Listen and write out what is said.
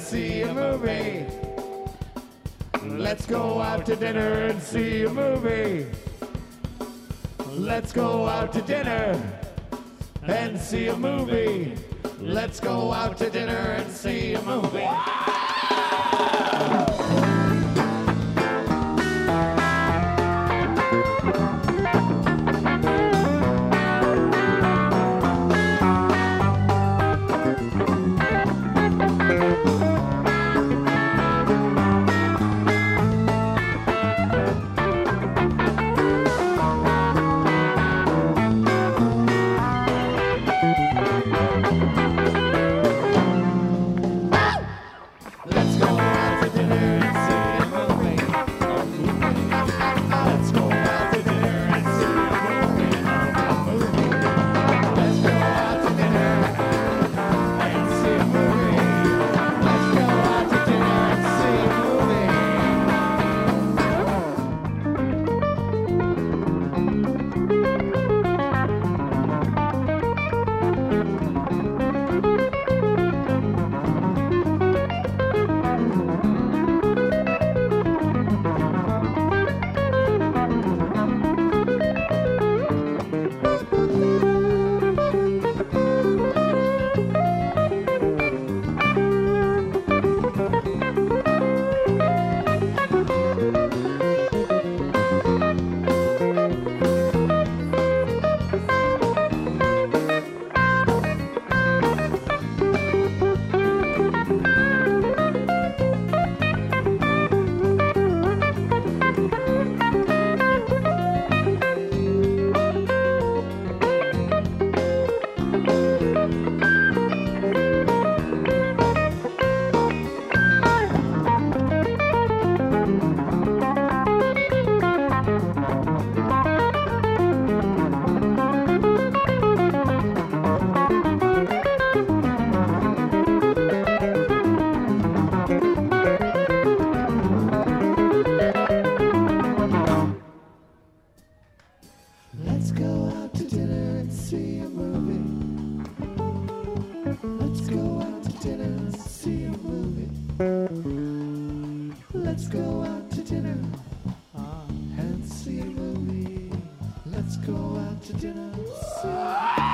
see a movie. Let's go out to dinner and see a movie. Let's go out to dinner and see a movie. Let's go out to dinner and see a movie. Let's go out to dinner and see a movie. Let's go out to dinner and see a movie. Let's go out to dinner and see a movie. Let's go out to dinner and see a movie.